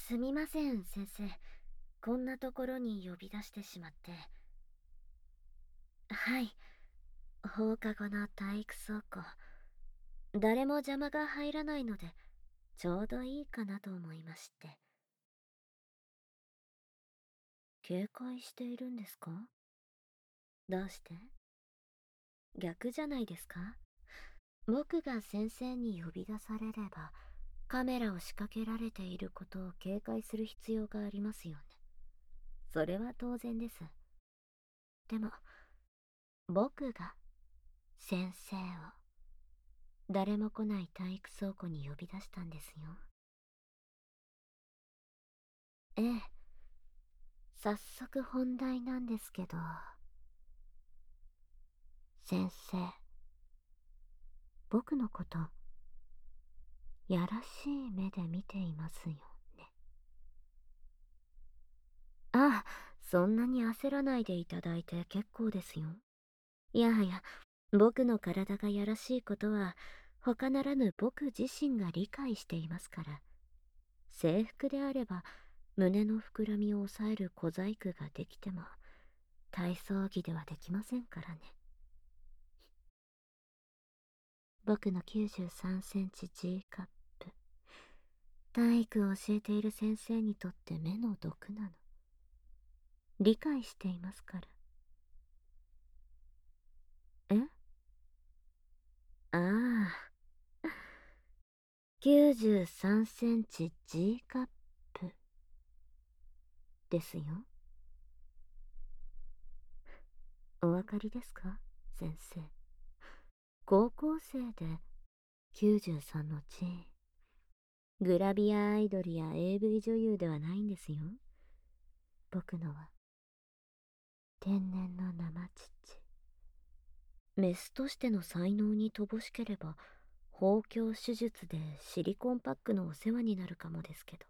すみません、先生。こんなところに呼び出してしまって。はい。放課後の体育倉庫。誰も邪魔が入らないので、ちょうどいいかなと思いまして。警戒しているんですか？どうして？逆じゃないですか？僕が先生に呼び出されれば、カメラを仕掛けられていることを警戒する必要がありますよね。それは当然です。でも、僕が先生を誰も来ない体育倉庫に呼び出したんですよ。ええ、早速本題なんですけど、先生、僕のこと、やらしい目で見ていますよね。ああ、そんなに焦らないでいただいて結構ですよ。いやはや、僕の体がやらしいことは、他ならぬ僕自身が理解していますから。制服であれば、胸の膨らみを抑える小細工ができても、体操着ではできませんからね。僕の93センチ G カップ。体育を教えている先生にとって目の毒なの。理解していますから。え？ああ、93センチ G カップですよ。お分かりですか、先生。高校生で93の G。グラビアアイドルや AV 女優ではないんですよ。僕のは天然の生乳。メスとしての才能に乏しければ、豊胸手術でシリコンパックのお世話になるかもですけど。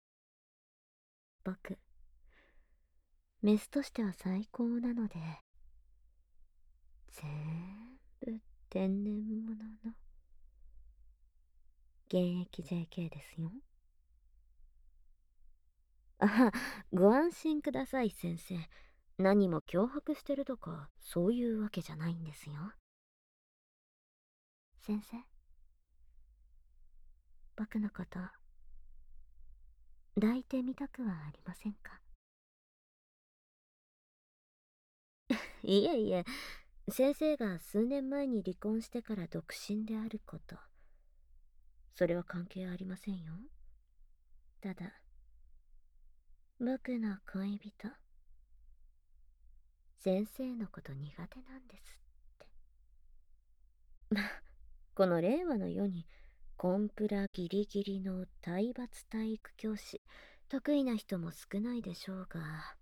僕、メスとしては最高なので、全部天然物の現役 JK ですよ。あ、ご安心ください、先生。何も脅迫してるとか、そういうわけじゃないんですよ。先生、僕のこと、抱いてみたくはありませんか？いえいえ、先生が数年前に離婚してから独身であること、それは関係ありませんよ。ただ、僕の恋人、先生のこと苦手なんですって。まあ、この令和の世に、コンプラギリギリの体罰体育教師、得意な人も少ないでしょうが、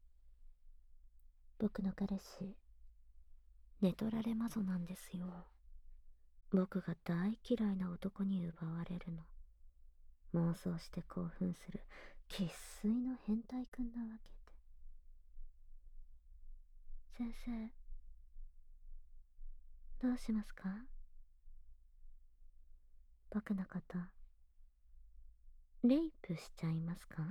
僕の彼氏、寝取られマゾなんですよ。僕が大嫌いな男に奪われるの。妄想して興奮する生粋の変態くんなわけで。先生、どうしますか？僕のこと、レイプしちゃいますか？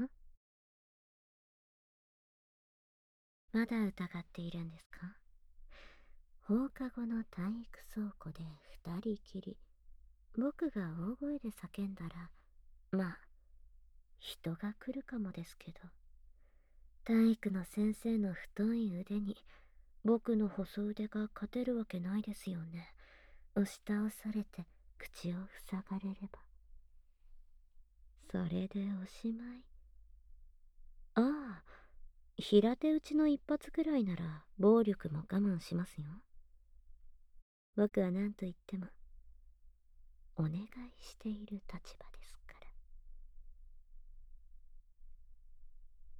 まだ疑っているんですか？放課後の体育倉庫で二人きり、僕が大声で叫んだら、まあ、人が来るかもですけど、体育の先生の太い腕に、僕の細腕が勝てるわけないですよね。押し倒されて口を塞がれれば。それでおしまい。ああ、平手打ちの一発くらいなら暴力も我慢しますよ。僕は何と言ってもお願いしている立場ですから。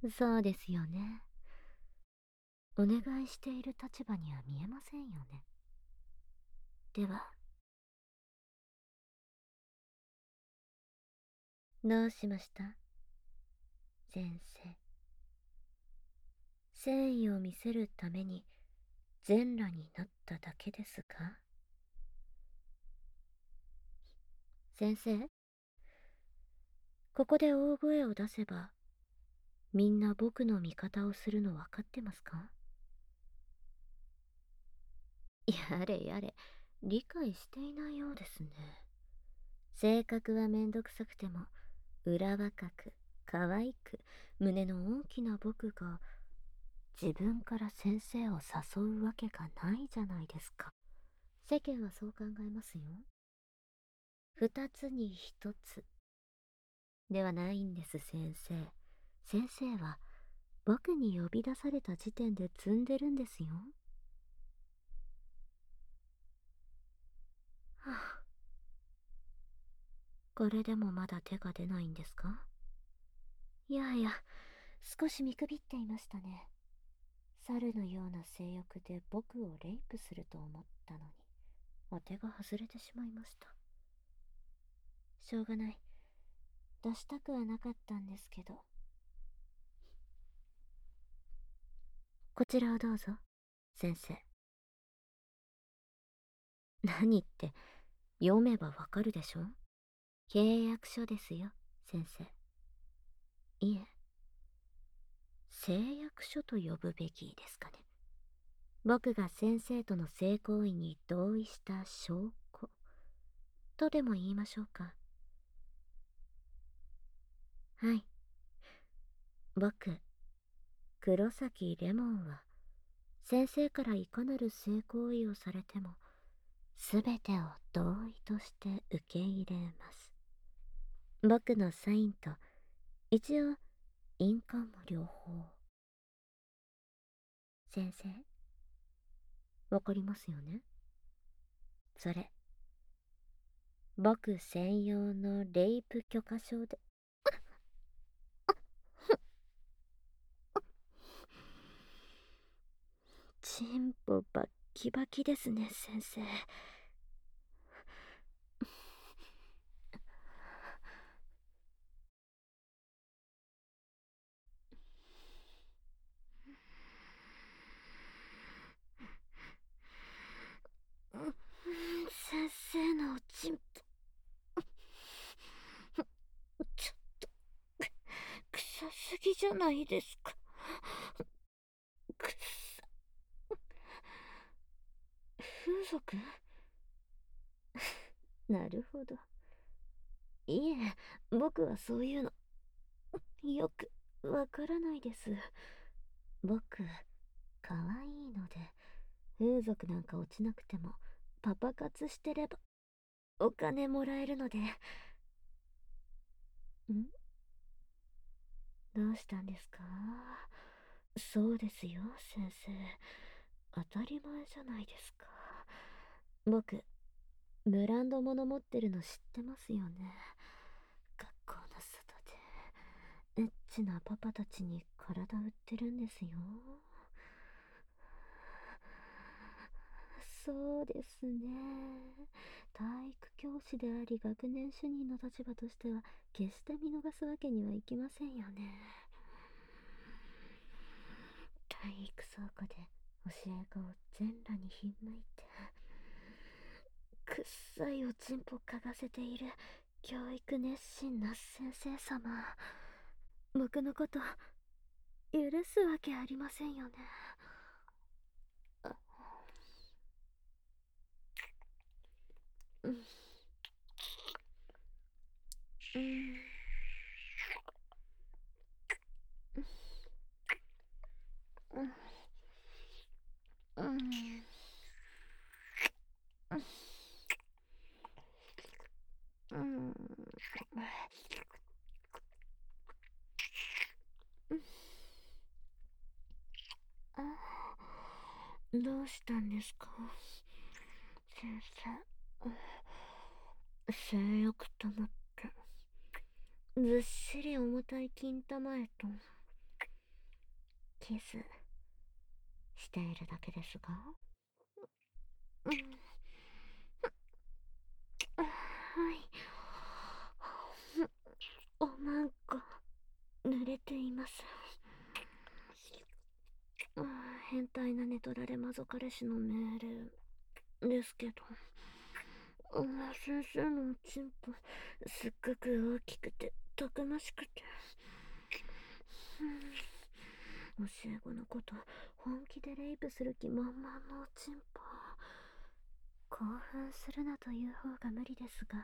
そうですよね。お願いしている立場には見えませんよね。では、どうしました、先生。誠意を見せるために全裸になっただけですか？先生、 ここで大声を出せば、みんな僕の味方をするの分かってますか？やれやれ、理解していないようですね。性格はめんどくさくても、裏若く、可愛く、胸の大きな僕が、自分から先生を誘うわけがないじゃないですか。世間はそう考えますよ。二つに一つ。ではないんです、先生。先生は、僕に呼び出された時点で積んでるんですよ。はあ、これでもまだ手が出ないんですか？いやいや、少し見くびっていましたね。猿のような性欲で僕をレイプすると思ったのに、当てが外れてしまいました。しょうがない。出したくはなかったんですけど。こちらをどうぞ、先生。何って、読めばわかるでしょ？契約書ですよ、先生。いえ、誓約書と呼ぶべきですかね。僕が先生との性行為に同意した証拠とでも言いましょうか。はい。僕、黒崎レモンは、先生からいかなる性行為をされても、すべてを同意として受け入れます。僕のサインと、一応、印鑑も両方。先生、わかりますよね？それ、僕専用のレイプ許可証で。チンポバッキバキですね、先生。先生のおチンポ、ちょっと、臭すぎじゃないですか。くっさ。風俗？なるほど。いえ、僕はそういうの、よくわからないです。僕、可愛いので、風俗なんか落ちなくても、パパ活してれば、お金もらえるので。どうしたんですか？そうですよ、先生。当たり前じゃないですか。僕、ブランド物持ってるの知ってますよね。学校の外で、エッチなパパたちに体売ってるんですよ。そうですね。体育教師であり学年主任の立場としては決して見逃すわけにはいきませんよね。体育倉庫で教え子を全裸にひんむいて、くっさいおちんぽ嗅がせている教育熱心な先生様、僕のこと許すわけありませんよね。うん、うん、うん、うん、うん、あ、どうしたんですか、先生。性欲となってずっしり重たい金玉へとキスしているだけですが。うん、はい。おまんこ濡れています。変態な寝取られマゾ彼氏の命令ですけど。先生のおちんぽすっごく大きくてたくましくて、教え子のこと本気でレイプする気満々のおちんぽ。興奮するなという方が無理ですが、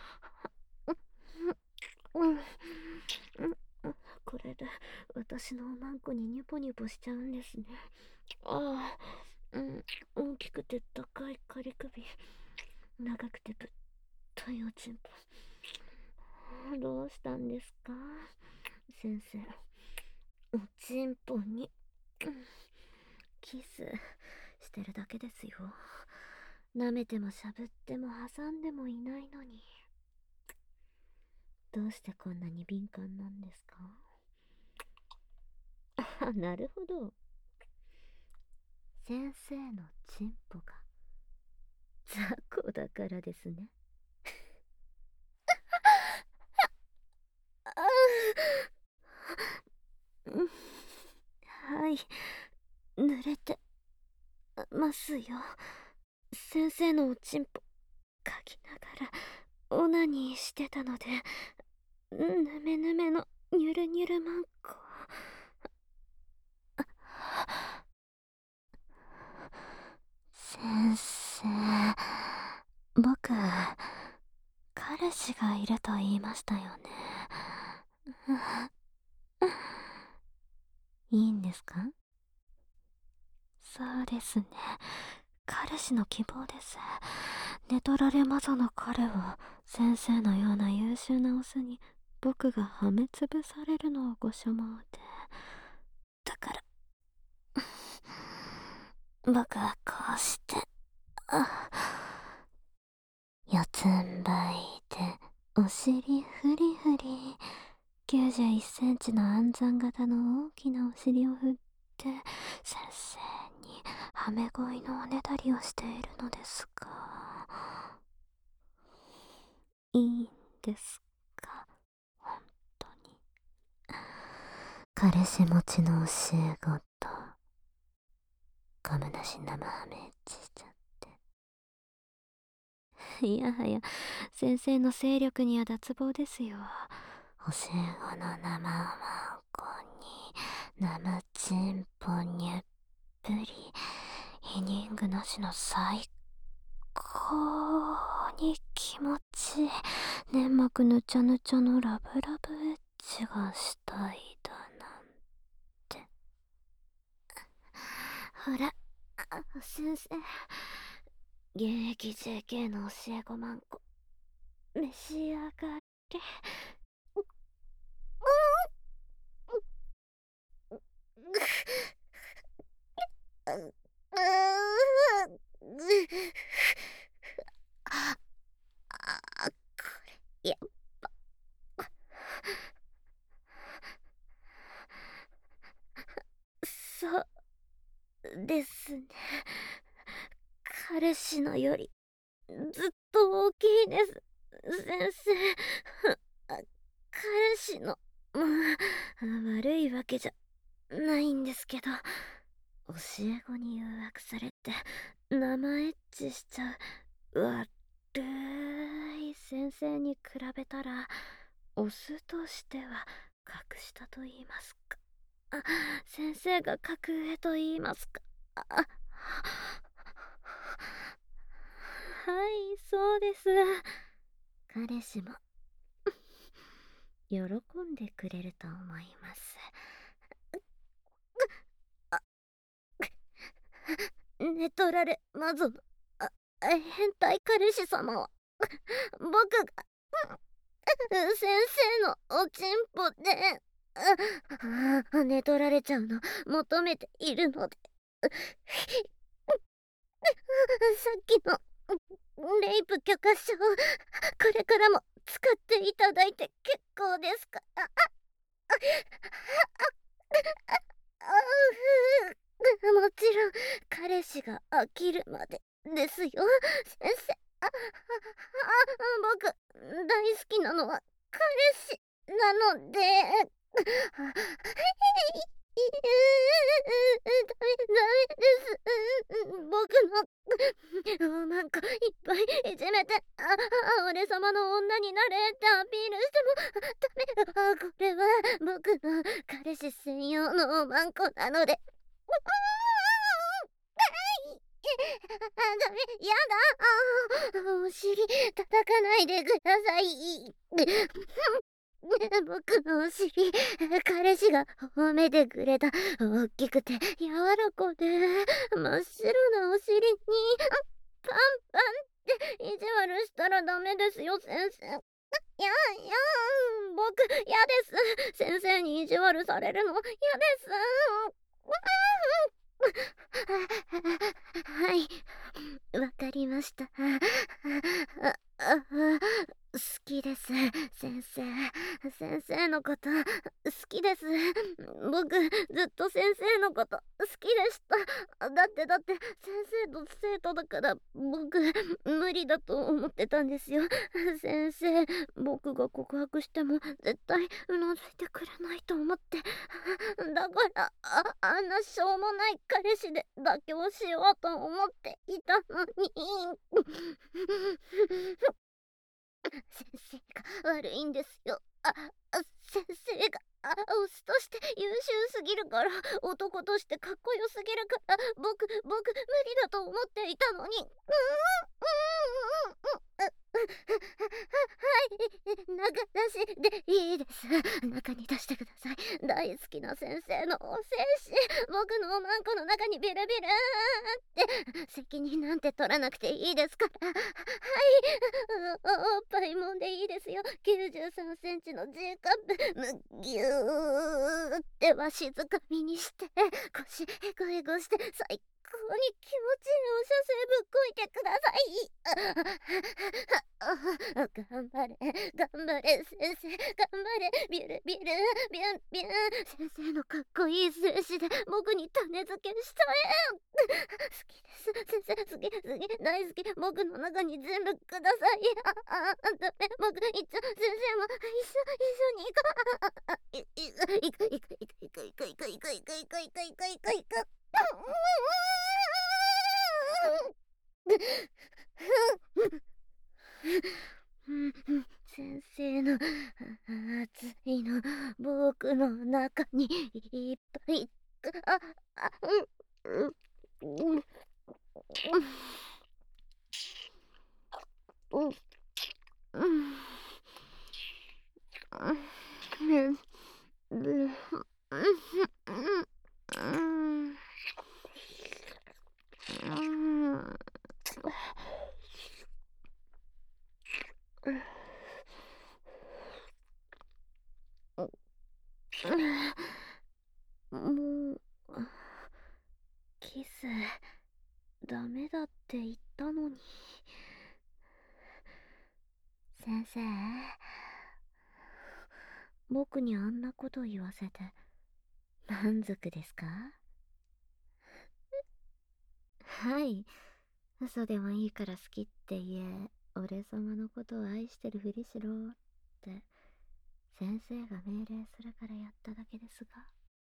これで私のおまんこにニュポニュポしちゃうんですね。ああ、大きくて高い仮首、長くてぶっといおちんぽ。どうしたんですか先生。おちんぽにキスしてるだけですよ。舐めてもしゃぶっても挟んでもいないのに。どうしてこんなに敏感なんですか？あ、なるほど。先生のチンポが雑魚だからですね。はい、濡れてますよ。先生のおちんぽかきながらオナニーしてたので、ぬめぬめのニュルニュルマンコ。先生、僕、彼氏がいると言いましたよね。いいんですか？そうですね。彼氏の希望です。寝取られ魔女の彼を先生のような優秀なオスに僕がはめつぶされるのをご所望で。だから僕はこうして、四つん這いでお尻フリフリ、91センチの暗算型の大きなお尻を振って先生にはめ声のおねだりをしているのですが、いいんですか本当に。彼氏持ちの教え子とゴムなし生ハメエッチしちゃって。いやはや先生の勢力には脱帽ですよ。教え子の生マンコに生チンポにゅっぷり、イニングなしの最高に気持ちいい粘膜ぬちゃぬちゃのラブラブエッチがしたいだなんて。ほら先生、現役 JK の教え子マンコ召し上がれ。これやっぱそうですね。彼氏のよりずっと大きいです、先生。彼氏の、悪いわけじゃないんですけど、教え子に誘惑されて生エッチしちゃう悪い先生に比べたら、オスとしては格下と言いますか、先生が格上と言いますか。はい、そうです。彼氏も喜んでくれると思います。寝取られ魔女の変態彼氏様は僕が先生のおちんぽで寝取られちゃうの求めているので、さっきのレイプ許可証、これからも使っていただいて結構ですか？もちろん彼氏が飽きるまでですよ、先生。僕大好きなのは彼氏なので。 ダメです。僕のマンコいっぱいいじめて、俺様の女になれってアピールしてもダメ。これは僕の彼氏専用のマンコなので。ダメ、やだ。お尻叩かないでください。僕のお尻、彼氏が褒めてくれた。大きくて柔らかで真っ白なお尻にパンパンって意地悪したらダメですよ、先生。僕嫌です。先生に意地悪されるの嫌です。はい、わかりました。好きです。先生。先生のこと好きです。僕ずっと先生のこと好きでした。だって先生と生徒だから僕無理だと思ってたんですよ。先生、僕が告白しても絶対うなずいてくれないと思って。だからあんなしょうもない彼氏で妥協しようと思っていたのに。先生が悪いんですよ。先生がオスとして優秀すぎるから、男としてかっこよすぎるから、僕無理だと思っていたのに。はい、中出しでいいです。中に出してください。大好きな先生のお精子、僕のおまんこの中にビルビルって。責任なんて取らなくていいですから。はい、おっぱいもんでいいですよ。93センチの G カップ、ぎゅーってわしづかみにして、腰へこへこして、最高に気持ちいいお射精ぶっこいてください。頑張れ、頑張れ、先生、頑張れ、ビュルビュル、ビュンビュン。先生のかっこいい精子で僕に種付けしたえ。好きです。先生、好き、大好き。僕の中に全部ください。ダメ、僕、先生も一緒に行こう。行く。先生の熱いの僕の中にいっぱい。あ、うん、うん、うん、うん、もうキスダメだって言ったのに。先生、僕にあんなこと言わせて満足ですか？はい、嘘でもいいから好きって言え、俺様のことを愛してるふりしろって先生が命令するからやっただけですが、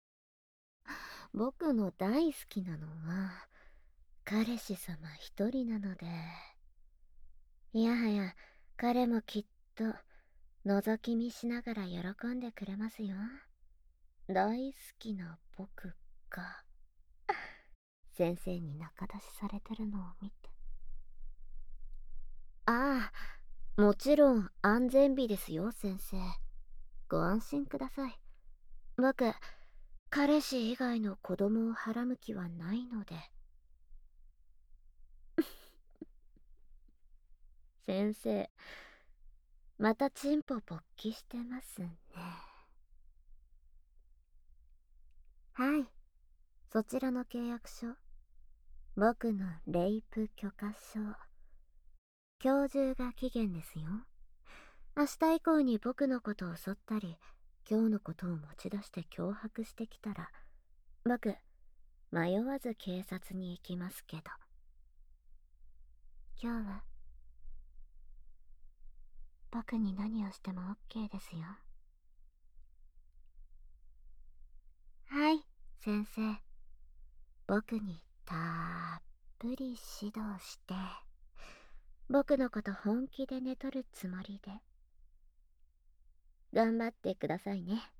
僕の大好きなのは彼氏様一人なので。いやはや彼もきっと覗き見しながら喜んでくれますよ。大好きな僕が先生に仲出しされてるのを見て。ああ、もちろん安全日ですよ、先生。ご安心ください。僕、彼氏以外の子供をはらむ気はないので。先生、またチンポ勃起してますね。はい、そちらの契約書。僕のレイプ許可証。今日中が期限ですよ。明日以降に僕のことを襲ったり、今日のことを持ち出して脅迫してきたら、僕、迷わず警察に行きますけど。今日は、僕に何をしても OK ですよ。はい、 先生、僕にたっぷり指導して、僕のこと本気で寝取るつもりで。頑張ってくださいね。